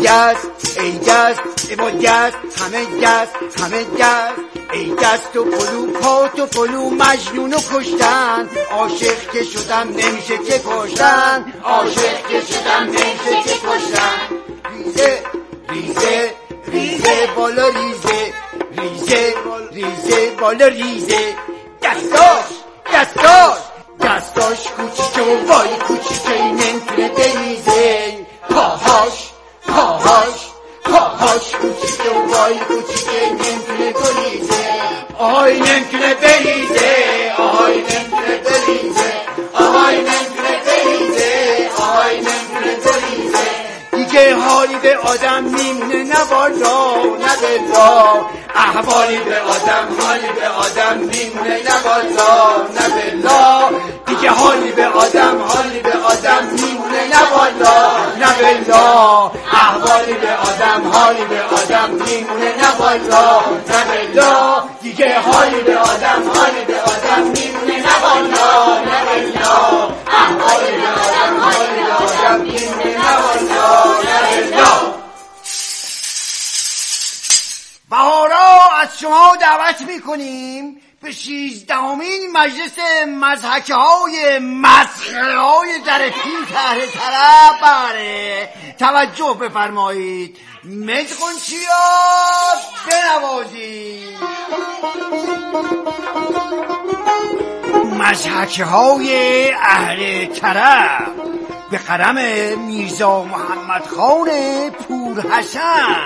دست ای دست با دست همه دست ای دست و پلو پات و پلو مجنون و کشتن عاشق که شدم نمیشه که کشتن عاشق که شدم نمیشه که کشتن ریزه ریزه ریزه بالا ریزه ریزه ریزه بالا ریزه دستاش کوچیکه و وای کوچیکه نمیتونه بریزه پاهاش کوچیکه و وای کوچیکه نمیتونه بریزه آهای نمیتونه بریزه آهای نمیتونه بریزه آهای نمیتونه بریزه آهای نمیتونه بریزه دیگه حالی به آدم میمونه نه والا نه بلا احوالی به آدم حالی به آدم میمونه نه والا نه بلا دیگه حالی به آدم میمونه نه والا نه بلا احوالی به آدم حالی به آدم میمونه نه والا نه بلا دیگه حالی به آدم میمونه نه والا نه بلا احوالی به آدم میمونه نه والا نه بلا. بهارا از شما دعوت میکنیم به 16مین مجلس مضحکه های مسخره های در پیت اهل طرب. بله توجه بفرمایید، مزغنچیا بنوازید. مضحکه های اهل طرب به قلم میرزا محمد خان پورحسن.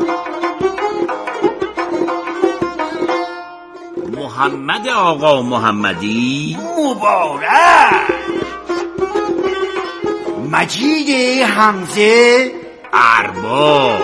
محمد آقا محمدی مبارک. مجید حمزه ارباب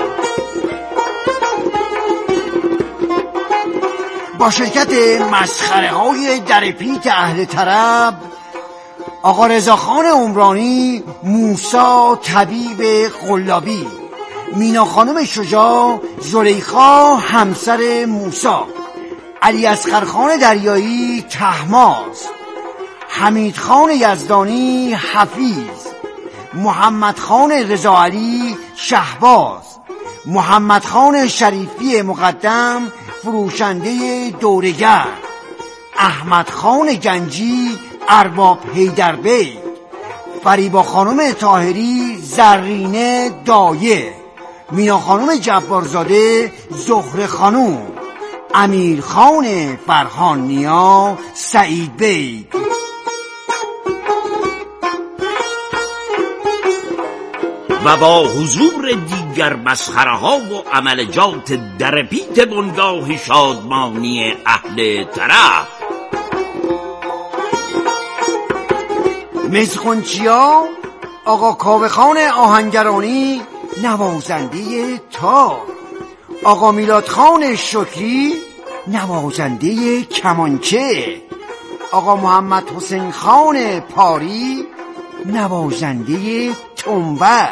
با شرکت مسخره های در پیت اهل طرب، آقا رضاخان عمرانی، موسی طبیب قلابی، مینا خانم شجاع، زلیخا همسر موسی، علی اصغرخان دریایی طهماسب، حمیدخان یزدانی حفیظ، محمدخان رضاعلی شهباز، محمدخان شریفی مقدم فروشنده دورگر، احمدخان گنجی ارباب حیدربیگ، فریبا خانم طاهری زرینه دایه، مینا خانم جبارزاده زهره خانوم، امیر خان فرهان نیا سعید بیگ. و با حضور دیگر مسخره ها و عملجات در پیت بنگاه شادمانی اهل طرب، مزغنچیا آقا کاوه‌خان آهنگرانی نوازنده تار، آقا میلادخان شکری نوازنده کمانچه، آقا محمد حسین خان پاری نوازنده تنبک،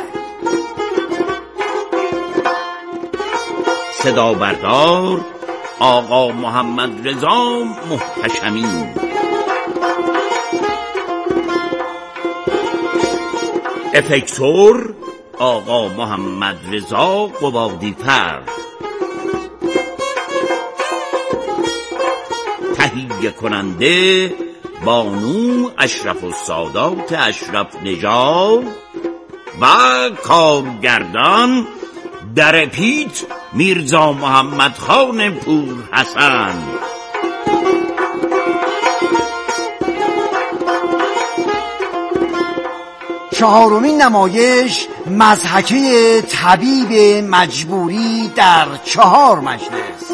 صدا بردار آقا محمد رضا محتشمی، افکتور آقا محمد رضا قبادی فرد، تهیه کننده بانو اشرف السادات اشرف نژاد و کارگردان در پیت میرزا محمد خان پورحسن. چهارمین نمایش مضحکه طبیب مجبوری در 4 مجلس.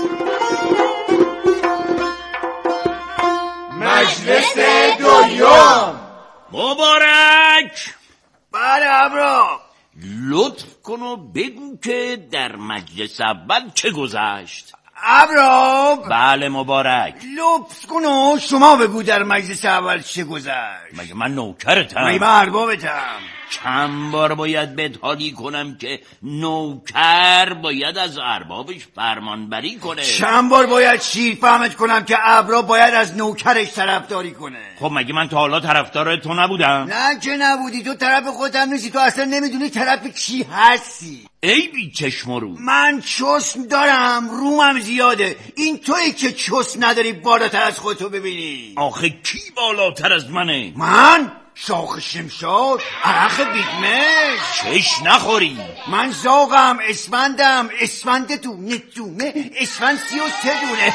مجلس دوم. مبارک. بله ابرا. لطف کن و بگو که در مجلس اول چه گذشت. ابرا. بله مبارک. لطف کن و شما بگو در مجلس اول چه گذشت. مگه من نوکرتم؟ مگه من اربابتم؟ چند بار باید بهت حالی کنم که نوکر باید از اربابش فرمانبری کنه؟ چند بار باید شیر فهمت کنم که ابرا باید از نوکرش طرفداری کنه؟ خب مگه من تا حالا طرفدار تو نبودم؟ نه که نبودی، تو طرف خودم نیستی، تو اصلا نمیدونی طرف کی هستی. ای بی چشم و رو، من چسم دارم، رومم زیاده. این تویی که چسم نداری بالاتر از خودتو ببینی. آخه کی بالاتر از منه؟ من؟ شاخ شمشاد، عرق بیگمش. چش نخوری. من زاغم، اسفندم، اسفند دونه، اسفند 33 دونه.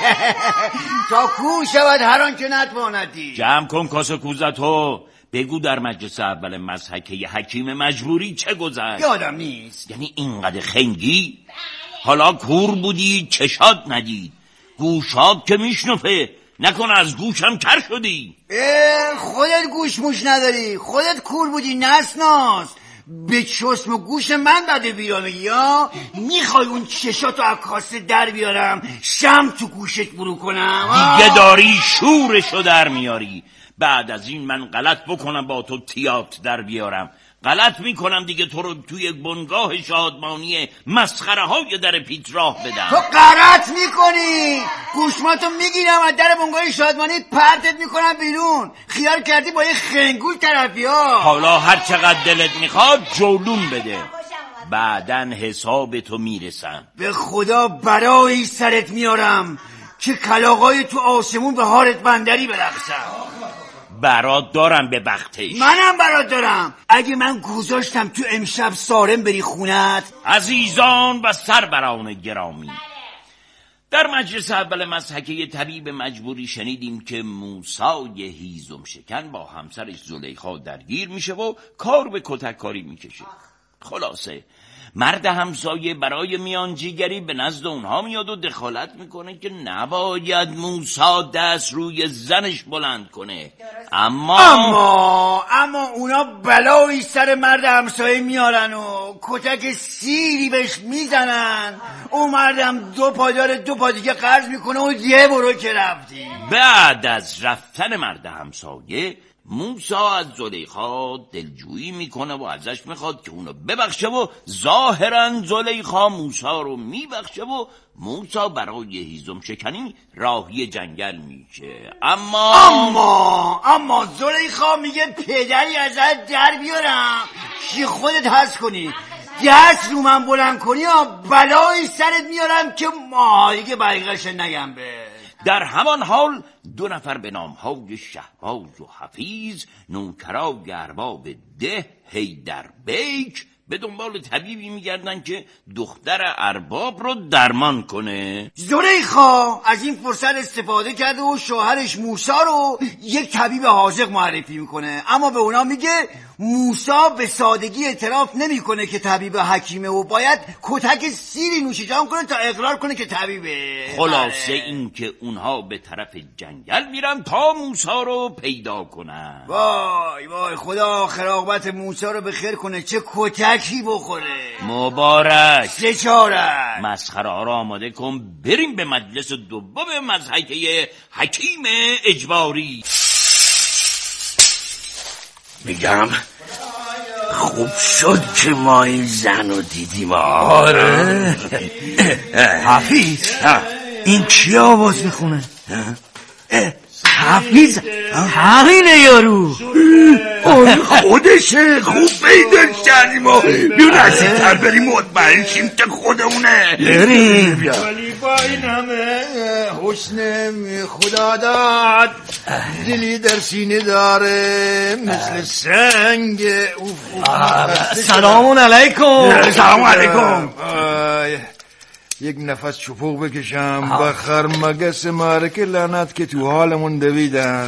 تا کو شود هر آن که نتواندی. جمع کن کاسه کوزتو، بگو در مجلس اول مضحکه حکیم مجبوری چه گذشت؟ یادم نیست. یعنی اینقدر خنگی؟ حالا کور بودی چشات ندید، گوشات که میشنفه، نکن از گوشم کر شدی. خودت گوش موش نداری، خودت کور بودی نسناس. به چشم و گوش من بده بیرانه یا میخوای اون چشاتو از کاسه در بیارم شم تو گوشت برو کنم؟ دیگه داری شورشو در میاری. بعد از این من غلط بکنم با تو تیات در بیارم، غلط میکنم دیگه تو رو توی یک بنگاه شادمانی مسخره های در پیت راه بدم. تو غلط میکنی، گوشماتو میگیرم از در بنگاه شادمانی پرتت میکنم بیرون. خیال کردی با یه خنگول طرفی ها. حالا هر چقدر دلت میخواد جولون بده، بعدن حساب تو میرسم. به خدا برای سرت میارم که کلاغای تو آسمون به هارت بندری برقصم. برات دارم به بختش. منم برات دارم. اگه من گذاشتم تو امشب سارم بری خونت. عزیزان و سربران گرامی، در مجلس اول مضحکه طبیب مجبوری شنیدیم که موسی هیزم شکن با همسرش زلیخا درگیر میشه و کار به کتک کاری میکشه. خلاصه مرد همسایه برای میانجیگری به نزد اونها میاد و دخالت میکنه که نباید موسی دست روی زنش بلند کنه. اما اونا بلایی سر مرد همسایه میارن و کتک سیری بهش میزنن. اون مردم 2 پا داره 2 پا دیگه قرض میکنه و یه برو که رفتی. بعد از رفتن مرد همسایه موسی از زلیخا دلجویی میکنه و ازش میخواد که اونو ببخشه و ظاهرا زلیخا موسی رو میبخشه و موسی برای هیزم شکنی راهی جنگل میشه. اما زلیخا میگه پدری ازت در بیارم چی خودت هست کنی، دست رو من بلند کنی یا بلایی سرت میارم که ماهایی بقیقش نگم به. در همان حال 2 نفر به نامهای شهباز و حفیظ نوکرای ارباب ده حیدر بیک به دنبال طبیبی میگردن که دختر ارباب رو درمان کنه. زلیخا از این فرصت استفاده کرده و شوهرش موسی رو یک طبیب حاذق معرفی میکنه، اما به اونا میگه موسی به سادگی اعتراف نمیکنه که طبیب حکیمه و باید کتک سیری نوشیجان کنه تا اقرار کنه که طبیبه. خلاصه این که اونها به طرف جنگل میرن تا موسی رو پیدا کنن. وای خدا آخر عاقبت موسی رو بخیر کنه، چه کتکی بخوره. مبارک. 3-4 مسخره ها رو آماده کن، بریم به مجلس دوم مضحکه حکیم اجباری. میگم خوب شد که ما این زن رو دیدیم. آره حفیظ این کی آواز میخونه؟ حفیظ همینه یارو. خودشه. خوب پیداش کردیم و بیو نزدیک‌تر بریم مطمئن شیم که خودمونه. بریم. ولی با این همه حسن خدا داد دلی در سینه داره مثل سنگ. سلام علیکم. سلام علیکم. یک نفس چپوق بکشم به خرمگس معرکه لعنت که تو حالمون دویدن.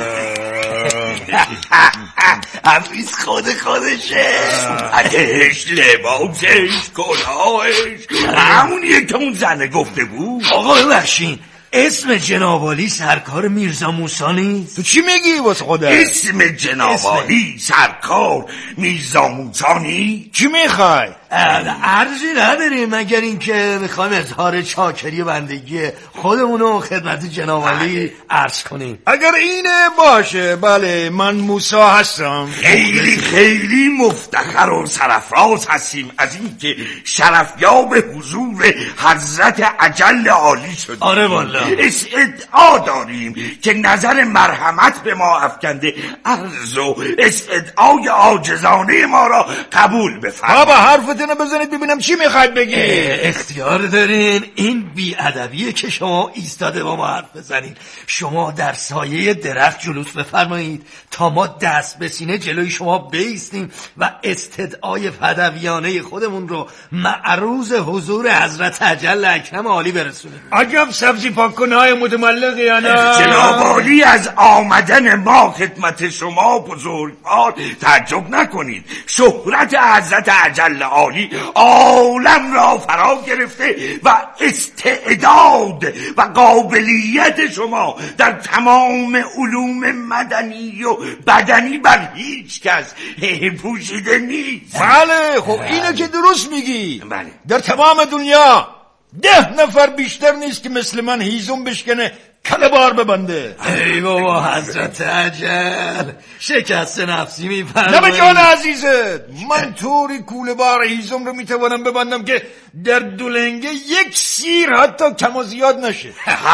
حفیظ خودشه. عدش لباسش کلاهش همونیه که اون زنه گفته بود. آقا ببخشین اسم جنابالی سرکار میرزا موسی نیست؟ تو چی میگی واسه خودت؟ اسم جنابالی سرکار میرزا موسی نیست؟ چی میخوای؟ عرضی نداریم مگر اینکه میخوایم اظهار چاکری و بندگی خودمونو خدمت جناب عالی عرض کنیم. اگر اینه باشه. بله من موسی هستم. خیلی خیلی مفتخر و سرفراز هستیم از اینکه شرفیاب حضور حضرت اجل عالی شدیم. آره والا استدعا داریم که نظر مرحمت به ما افکنده عرض و استدعای عاجزانه ما را قبول بفرمایید. بابا حرفتونو بزنید ببینم چی میخواید بگید. اختیار دارین. این بی‌ادبیه که شما ایستاده با ما حرف بزنید. شما در سایه درخت جلوس بفرمایید تا ما دست به سینه جلوی شما بیستیم و استدعای فدویانه خودمون رو معروض حضور حضرت اجل اکرم عالی برسونیم. عجب سبزی پاک‌کنهای متملقی انا. جناب عالی از آمدن ما خدمت شما بزرگوار تعجب نکنید. شهرت حضرت اجل عالی عالم را فرا گرفته و استعداد و قابلیت شما در تمام علوم مدنی و بدنی بر هیچ کس پوشیده نیست. بله خب اینه که درست میگی. بله. در تمام دنیا 10 نفر بیشتر نیست که مثل من هیزم بشکنه کله بار ببنده. ای بابا حضرت اجل شکست نفسی میفرمایید. نه به جان عزیزت من طوری کوله بار هیزم رو میتوانم ببندم که در دولنگه یک سیر حتی کم و زیاد نشه.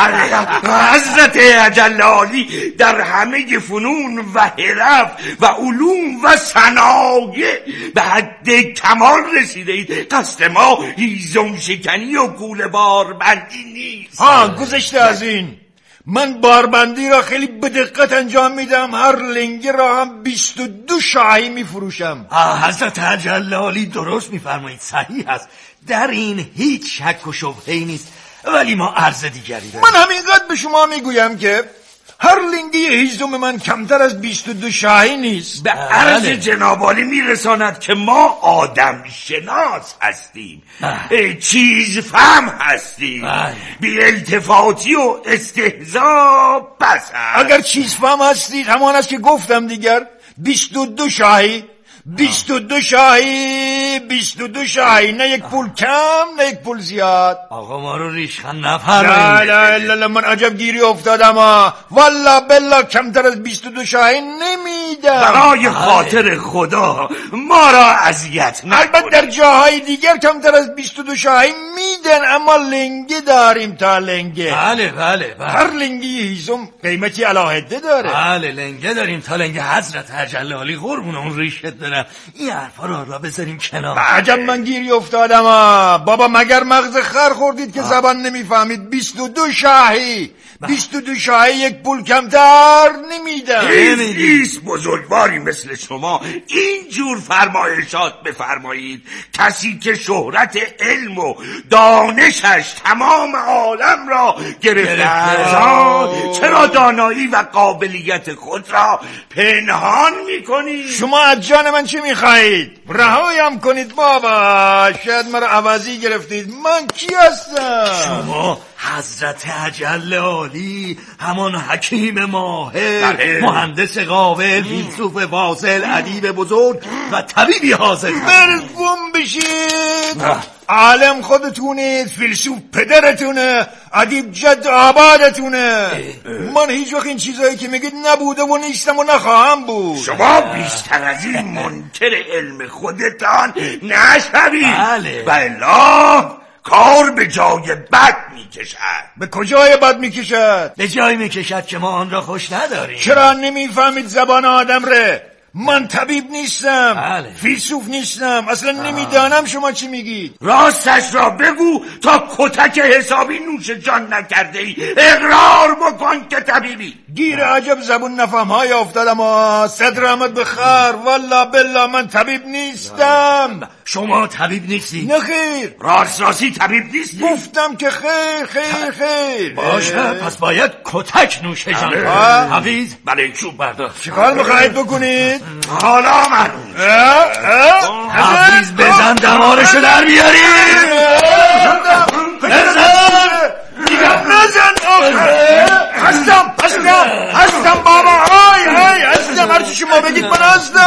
حضرت اجل عالی در همه فنون و حرف و علوم و صنایع به حد کمال رسیده اید. قصد ما هیزم شکنی و کوله بار بندی نیست. گذشته از این من باربندی را خیلی به دقت انجام میدم. هر لنگه را هم 22 شاهی میفروشم. حضرت اجل عالی درست میفرمایید. صحیح است. در این هیچ شک و شبهه‌ای نیست. ولی ما عرض دیگری داریم. من همینقدر به شما میگویم که هر لنگی هیزم من کمتر از 22 شاهی نیست. به عرض جناب عالی میرساند که ما آدم شناس هستیم، چیز فهم هستیم، بی التفاتی و استهزا بس. اگر چیز فهم هستید همان است که گفتم دیگر. 22 شاهی 22 شاهی 22 شاهی. نه یک پول کم نه یک پول زیاد. آقا ما رو ریشخند نفرمایید. لا من عجب گیری افتادم. والله بالله کمتر از 22 شاهی نمیدم. برای خاطر خدا ما را اذیت نکنید. البته در جاهای دیگر کمتر از 22 شاهی میدن اما لنگه داریم تا لنگه. بله هر لنگی هیزم قیمتی علاهده داره. بله لنگه داریم تا لنگه. حضرت اجل عالی قربون اون ریشت دارم. این حرفا را بذاریم کنار. عجب من گیری افتادم. بابا مگر مغز خر خوردید که زبان نمیفهمید؟ 22 شاهی 22 شاهی یک پول کمتر نمیدم. ایست بزرگواری مثل شما اینجور فرمایشات بفرمایید. کسی که شهرت علم و دانشش تمام عالم را گرفته است، چرا دانایی و قابلیت خود را پنهان میکنید؟ شما از جان من چی میخواهید؟ رهایم کنید بابا. شاید مرا عوضی گرفتید. من کی هستم؟ شما حضرت اجل عالی، همان حکیم ماهر، مهندس قابل، فیلسوف واصل، ادیب بزرگ و طبیبی حاضر. برگم بشید. عالم خودتونید، فیلسوف پدرتونه، ادیب جد آبادتونه. من هیچ وقت این چیزایی که میگید نبوده و نیستم و نخواهم بود. شما بیشتر از این منکر علم خودتان نشوید. بله کار به جای بد میکشد. به کجای بد میکشد؟ به جایی میکشد که ما آن را خوش نداریم. چرا نمیفهمید زبان آدم ره؟ من طبیب نیستم، فیلسوف نیستم، اصلا نمیدانم شما چی میگید. راستش را بگو تا کتک حسابی نوش جان نکرده ای. اقرار بکن که طبیبی. گیر عجب زبون نفهم های افتادم. صدر احمد بخیر. والله بالله من طبیب نیستم. شما طبیب نیستی؟ نه خیر. راستی طبیب نیستی؟ گفتم که خیر. باشه پس باید کتک نوش جان. حفیظ بله چوب بردار. چیکار میخواهید بکنید؟ حالا من حفیظ بزن دمارشو در بیاری. نزن هستم بابا. هستم عزیزم. هر هرچی شما بگید من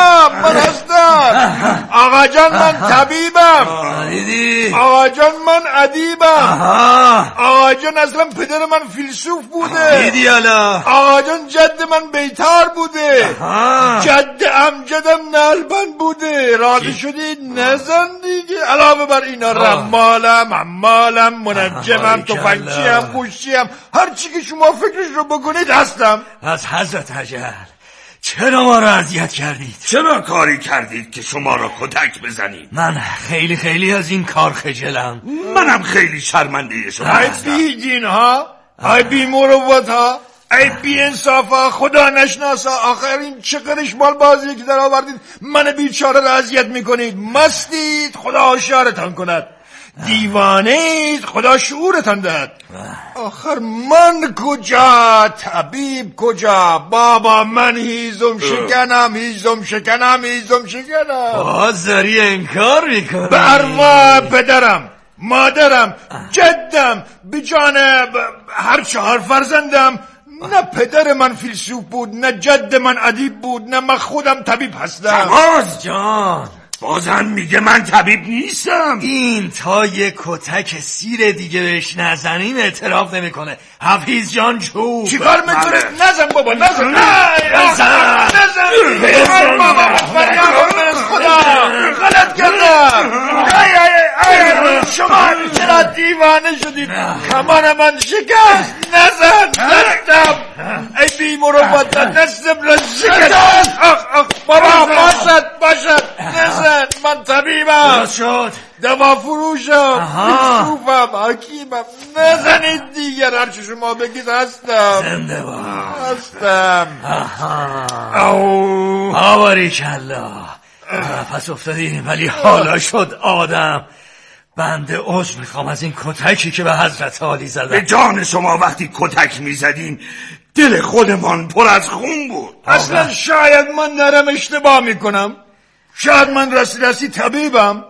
هستم آقا جان من طبیبم آقا جان من ادیبم آقا جان اصلا پدر من فیلسوف بوده آقا جان جد من بیتار بوده جد امجدم نلبند بوده راضی شدید نزن دیگه علاوه بر اینا رمالم عمالم منجمم تفنگچیم قوشیم هرچی که شما فکرش رو بکنید هستم. از حضرت اجل چرا ما رو اذیت کردید؟ چرا کاری کردید که شما را کتک بزنید؟ من خیلی از این کار خجلم. منم خیلی شرمنده شما هستم. ای بی دین ها ای بی مروت ها ای بی انصاف ها خدا نشناسا آخر این چه قرشمال بازی که در آوردید من بیچاره را اذیت میکنید. مستید خدا هوشیارتان کند دیوانید خدا شعورتان دهد. آخر من کجا طبیب کجا بابا من هیزم شکنم باز داری انکار میکنی به ارواح پدرم مادرم جدم به جان هر 4 فرزندم نه پدر من فیلسوف بود نه جد من ادیب بود نه من خودم طبیب هستم. باز جان بازم میگه من طبیب نیستم. این تا یه کتک سیر دیگه بهش نزنیم اعتراف نمیکنه. حفیظ جان چوب چیکار میکنه؟ نزن بابا نزن خدا غلط کردم. شما چرا دیوانه شدید؟ کمان من شکست نزن ای بی مروت دستم را شکست. بابا باشد نزن من طبیبم دوا فروشم فیلسوفم حکیمم نزنید دیگر هرچی شما بگید هستم. زنده باش هستم. باریکالله نفس افتادیم ولی حالا شد آدم. بنده عذر میخوام از این کتکی که به حضرت عالی زدم. به جان شما وقتی کتک میزدیم دل خودمان پر از خون بود. اصلا شاید من دارم اشتباه میکنم. شاید من راستی طبیبم.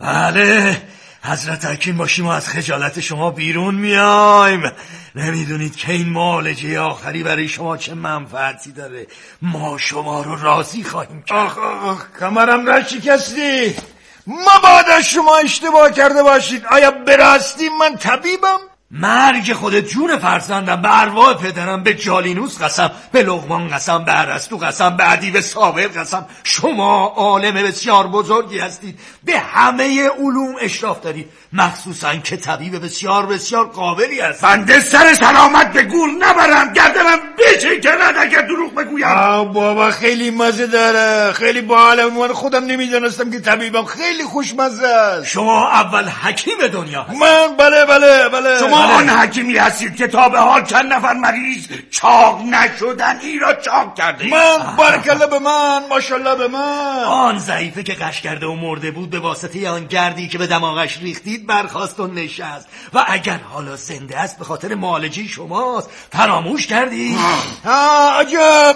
بله حضرت حکیم باشیم و از خجالت شما بیرون میایم. نمیدونید که این معالجه آخری برای شما چه منفعتی داره. ما شما رو راضی خواهیم کرد. کمرم را شکستی. مبادا شما اشتباه کرده باشید. آیا براستی من طبیبم؟ مرگ خود جون فرزندم به ارواح پدرم به جالینوس قسم به لقمان قسم به ارسطو قسم به ادیب سابق قسم شما عالم بسیار بزرگی هستید به همه علوم اشراف دارید مخصوصا که طبیب بسیار قابلی هست. بنده سر سلامت به گور نبرم گردنم بچکند اگر دروغ بگویم. بابا خیلی مزه داره خیلی باحاله. من خودم نمیدونستم که طبیبم. خیلی خوشمزه است. شما اول حکیم دنیا هستید. من بله شما آن حکیمی هستید که تا به حال چند نفر مریض چاق نشدن ای را چاق کرده. من بارکالله به من ماشاءالله به من. آن ضعیفه که قش کرده و مرده بود به واسطه آن گردی که به دماغش ریختید برخاست و نشست و اگر حالا زنده است به خاطر معالجه شماست. فراموش کردید؟ عجب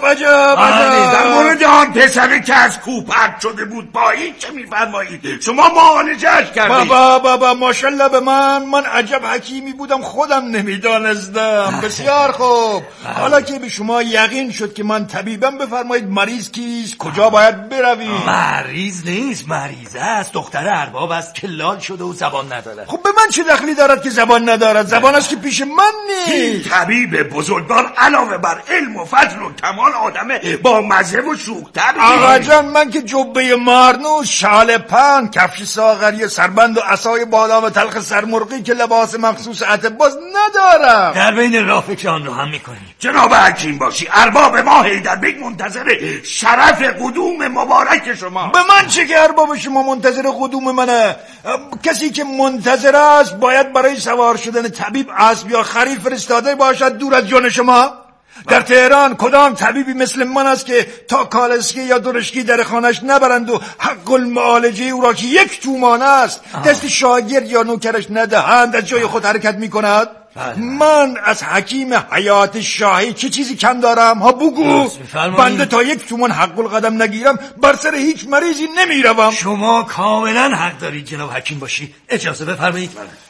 در مورد آن پسره که از کوه پرت شده بود با این چه میفرمایید؟ شما معالجه‌اش کردید. بابا ماشاءالله به من عجب حکیمی بودم خودم نمیدانستم. بسیار خوب حالا که به شما یقین شد که من طبیبم بفرمایید مریض کیست کجا باید برویم؟ مریض نیست مریضه است. دختر ارباب است که لال شده و زبان نداره. خب به من چه دخلی دارد که زبان ندارد؟ زبان است که پیش من نیست. طبیب بزرگوار علاوه بر علم و فضل و کمال آدمه با مزه و شوخ طبع. آقا جان من که جبه مارنوس شال پن کفش ساغری سربند و عصای بادام تلخ سرمرغی که لباس مخصوص باز ندارم. در بین راه فکر آن رو هم میکنیم. جناب حکیم باشی ارباب ما حیدربیگ منتظر شرف قدوم مبارک شما. به من چه که ارباب شما منتظر قدوم منه؟ کسی که منتظر است باید برای سوار شدن طبیب اسب یا خرید فرستاده باشد دور از جان شما. در تهران کدام طبیبی مثل من است که تا کالسکی یا درشکی در خانش نبرند و حق المعالجه او را که 1 تومان است دست شاگرد یا نوکرش ندهند از جای خود حرکت می کند؟ من از حکیم حیات شاهی چه چیزی کم دارم؟ ها بگو. بنده تا 1 تومان حق القدم نگیرم بر سر هیچ مریضی نمیروم. شما کاملا حق دارید جناب حکیم باشی. اجازه بفرمایید.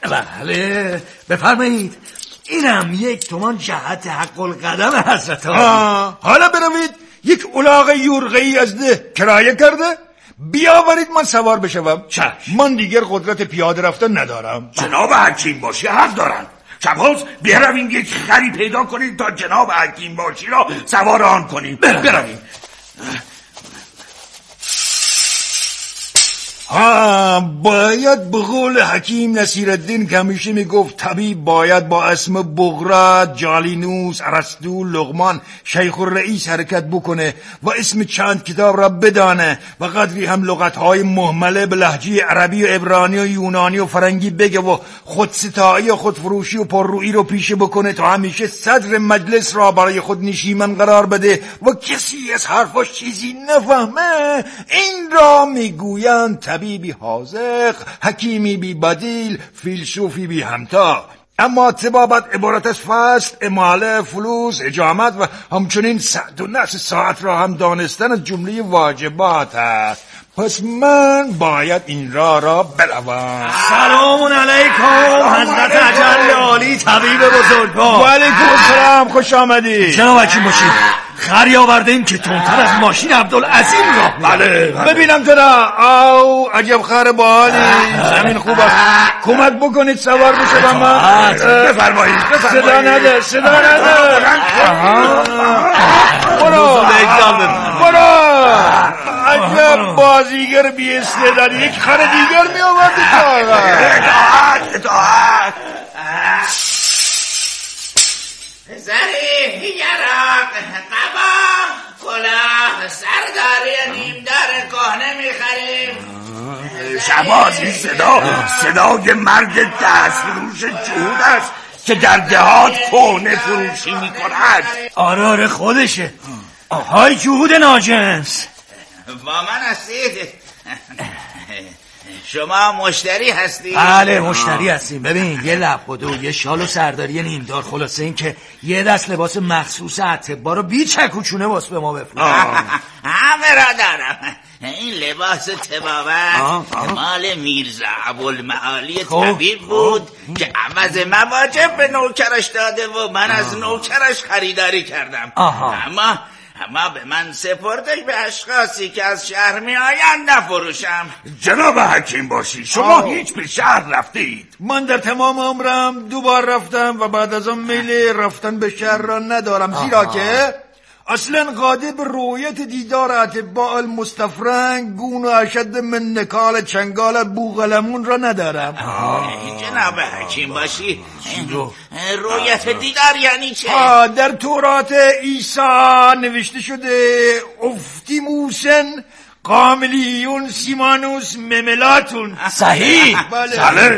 بله بفرمایید. اینم 1 تومان جهت حق القدم حضرت عالی. حالا بروید یک الاغ یورغه‌ای از ده کرایه کرده، بیاورید من سوار بشوم. چشم. من دیگر قدرت پیاده رفتن ندارم. جناب حکیم باشی حق دارن. شباز برویم یک خری پیدا کنید تا جناب حکیم باشی را سوار آن کنیم. برویم. باید به قول حکیم نصیرالدین که همیشه میگفت طبیب باید با اسم بغرات، جالینوس، ارسطو، لقمان، شیخ الرئیس حرکت بکنه و اسم چند کتاب را بدانه و قدری هم لغتهای مهمله به لهجه عربی و عبرانی و یونانی و فرنگی بگه و خودستایی و خودفروشی و پررویی رو پیشه بکنه تا همیشه صدر مجلس را برای خود نشیمن قرار بده و کسی از حرفاش چیزی نفهمه. این را میگویند طبیبی حاذق، حکیمی بی بدیل، فیلسوفی بی همتا. اما طبابت عبارت از فصل، اماله، فلوس، اجامت و همچنین سعد و نفس ساعت را هم دانستن از جمله واجبات است. پس من باید این را بروم. سلام علیکم حضرت اجل عالی طبیب بزرگوار. و علیکم السلام، خوش آمدی. جناب حکیم باشید، خری آورده ایم که تندتر از ماشین عبدالعظیم را. بله. ببینم ترا. او عجب خر باحالی. زمین خوب است. کمک بکنید سوار بشم من. بفرمایید. صدا نده. برو. عجب بازیگر بی استعداد. یک خر دیگر می آوردی تا. اطاعت. زری، یراق، قبا، کلاه، سرداری نیمدار کهنه میخریم. شباز، این صدای مرد دستفروش جهود است که در دهات کهنه فروشی میکند. آره خودشه. آهای جهود ناجنس. با من هستید؟ شما مشتری هستید؟ بله مشتری هستیم. ببین یه لبخودو، یه شال و سرداری نیمدار، خلاصه این که یه دست لباس مخصوص اطباء رو بی چک و چونه واسه به ما بفروش. همه را دارم. این لباس طبابت مال میرزا ابوالمعالی طبیب بود که عوض مواجب به نوکرش داده و من از نوکرش خریداری کردم. اما به من سپردش به اشخاصی که از شهر می آیند نفروشم. جناب حکیم باشی، شما هیچ به شهر رفتید؟ من در تمام عمرم 2 بار رفتم و بعد از آن میل رفتن به شهر را ندارم، زیرا که اصلا قادر به رویت دیدار اطباء المستفرنگ گون و اشد من نکال چنگال بوغلمون را ندارم. جناب حکیم باشی، رویت دیدار یعنی چه؟ در تورات عیسی نوشته شده افتیموسن قاملیون سیمانوس مملاتون. صحیح. بله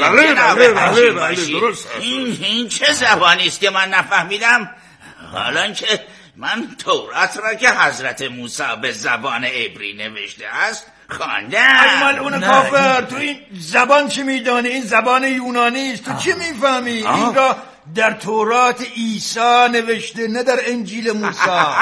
درست. این چه زبانی است که من نفهمیدم؟ حالا که من تورات را که حضرت موسی به زبان عبری نوشته است خواندم. ملعون کافر، تو این زبان چه میدانی؟ این زبان یونانی است، تو چه میفهمی؟ این را در تورات عیسی نوشته، نه در انجیل موسی.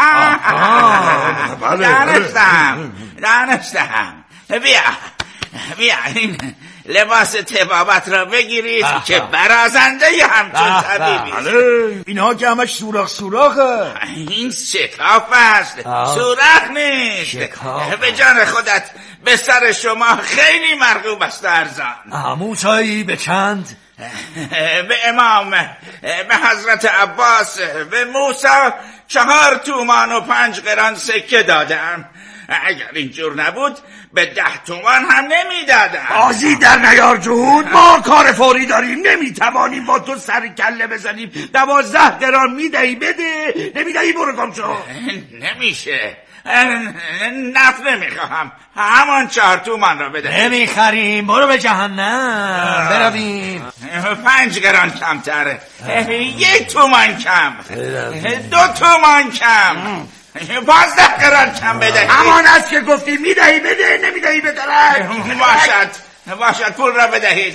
دانستم. بیا این لباس طبابت را بگیرید که برازنده همچون طبیبی. اینها که همش سوراخه. این شکاف است، سوراخ نیست. به جان خودت به سر شما خیلی مرغوب است ارزان. موسایی به چند؟ به امام، به حضرت عباس، به موسی 4 تومان و 5 قران سکه دادم. اگر اینجور نبود به 10 تومان هم نمیدادم. بازی در نیار جهود، ما کار فوری داریم، نمیتوانیم با تو سر کله بزنیم. 12 قران میدهی بده، نمیدهی برو گم شو. نمیشه، نفت نمیخواهم، همان 4 تومان را بده. نمیخریم، برو به جهنم. برویم. 5 قران کمتره، 1 تومان کم، 2 تومان کم، 12 قران کم بده. همان است که گفتی میدهی بده، نمیدهی بدرک. باشد پول را بدهید.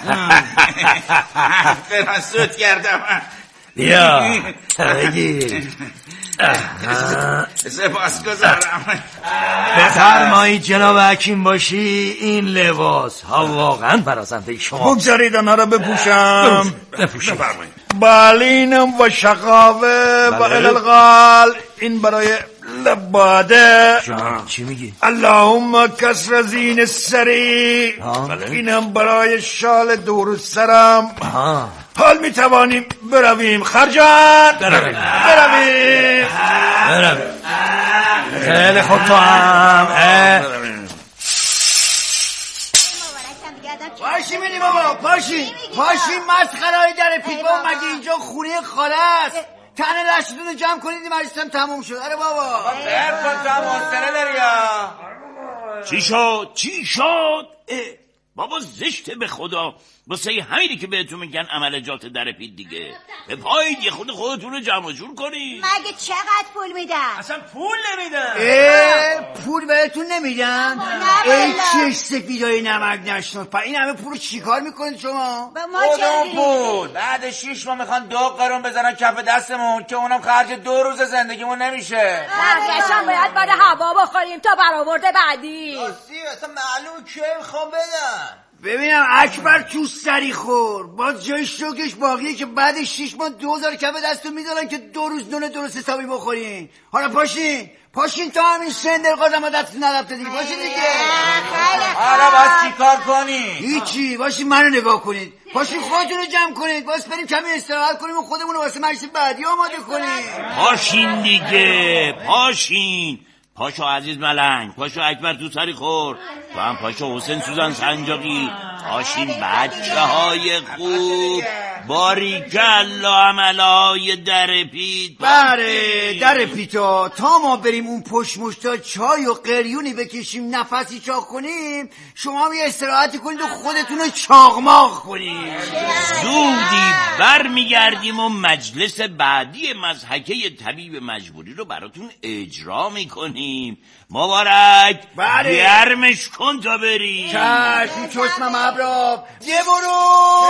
قران سود کردم. بیا بگیر. سپاسگزارم. بفرمایید جناب حکیم باشی، این لباس ها واقعا برازنده شما. بگذارید آنها را بپوشم. بفرمایید. بالینم و شقاوه و الالغال، این برای لباده چی میگی؟ اللهم کسر زین سری اینم برای شال دور سرم. حال میتوانیم برویم خرجان؟ برویم. خیلی خوب تو هم پاشی میدی بابا، پاشی مسخرهای در پیتبا. مگه اینجا خونه خاله است؟ تنه لشتون رو جمع کنید مجلسم تموم شد. آره بابا برکن تو هم حوصله داری یا؟ چی شد؟ بابا زشته به خدا. واسه همینی که بهتون میگن عملجات در پید دیگه. به پایید یه خودتون رو جمع جور کنید. مگه چقدر پول میدن؟ اصلا پول نمیدن. پول بهتون نمیدن؟ ای چش سفیدای نمک نشناس. این همه پول رو چیکار میکنید شما؟ کدوم پول؟ بعد 6 ماه میخوان 2 قرون بزنن کف دستمون که اونم خرج 2 روز زندگیمون نمیشه. بقیه‌شم باید بعد هوا بخوریم تا برآورده بعدی. اصلا معلوم که میخوام بدن. ببینم اکبر تو سری خور باز جای شوکش باقیه که بعد 6 ماه 2000 کف دستو میدارن که 2 روز نون درست حسابی بخورین. حالا پاشین تا همین سندر قدم دست نرفته دیگه. پاشین دیگه. حالا باید چیکار کنی؟ هیچی. باشین منو نگاه کنید. پاشین خودتون رو جمع کنید. باز بریم کمی استراحت کنیم و خودمون رو واسه مجلس بعدی آماده کنیم. پاشین دیگه. پاشو عزیز ملنگ، پاشو اکبر تو سری خور، تو هم پاشو حسین سوزن سنجاقی. پاشین بچه های خوب. باریکلا عملهای در پیت. بله در پیتا. تا ما بریم اون پشت مشتا چای و قریونی بکشیم نفسی چاق کنیم، شما هم یه استراحتی کنید و خودتون رو چاقماق کنید. زودی بر میگردیم و مجلس بعدی مضحکه طبیب مجبوری رو براتون اجرا میکنیم. مبارک. بله. گرمش کن تا بری. چشمم ابراب. یه برو.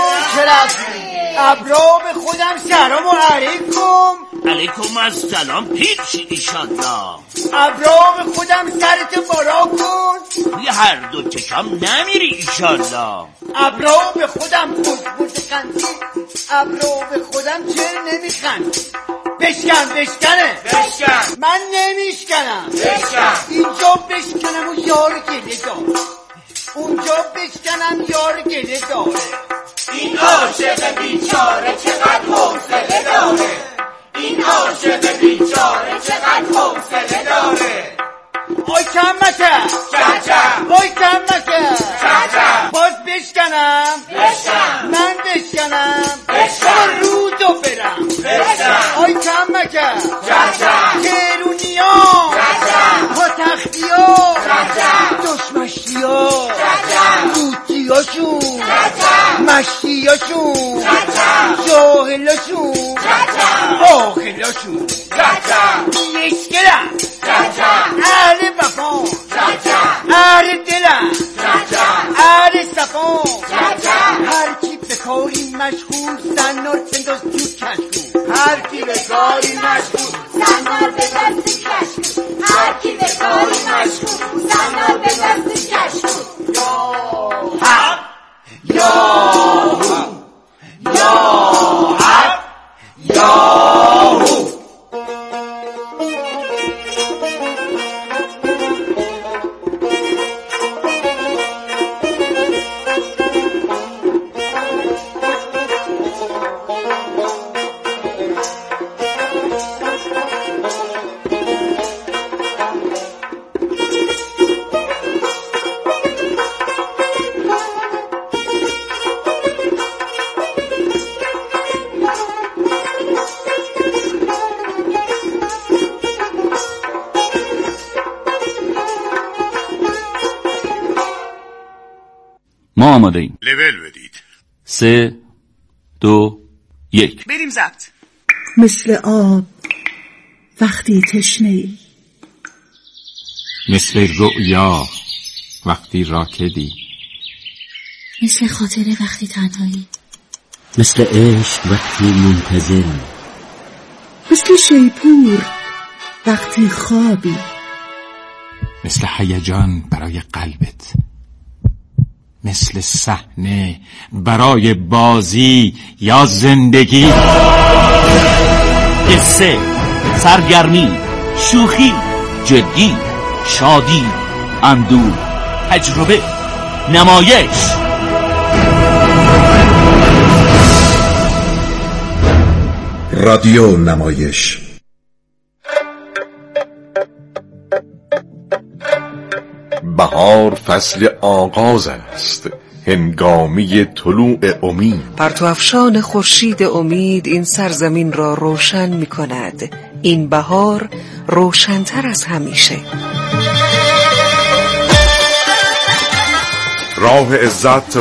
ابراب خودم سلام علیکم. علیکم السلام. پیچ ایشالله. ابراب خودم سرت بارا کن. توی هر دو چشم نمیری ایشالله. ابراب خودم بوز خندی. ابراب خودم چرا نمیخند؟ بشکنه. من نمیشکنم. اینجا بشکنم و یار گله داره، اونجا بشکنم یار گله داره. این عاشق بیچاره چقدر حوصله داره. این عاشق بیچاره چقدر حوصله داره. آی کمکه آی کمکه باز بشکنم. من بشکنم. رودو برم. آی کمکه ترونیا ها تختیا دشمشتیا دوتیاشون مشتیاشون جاهلاشون آخلاشون بیشکرم اهل وفا اهل دلم اهل صفا هر کی به کاری مشغول زنار بنداز تو کشکول. هر کی به کاری مشغول زنار بنداز تو کشکول. هر کی به کاری مشغول زنار بنداز تو کشکول. یا حق یا هو یا حق یا هو. ما آماده ایم. لول بدید. 3 2 1 بریم ضبط. مثل آب وقتی تشنه‌ای، مثل رؤیا وقتی راکدی، مثل خاطره وقتی تنهایی، مثل عشق وقتی منتظری، مثل شیپور وقتی خوابی، مثل هیجان برای قلبت، مثل صحنه برای بازی یا زندگی. قصه، سرگرمی، شوخی، جدی، شادی، اندوه، تجربه، نمایش. رادیو نمایش. بهار فصل آغاز است، هنگامی طلوع امید. پرتوافشان خورشید امید این سرزمین را روشن می کند. این بهار روشن‌تر از همیشه. راه عزت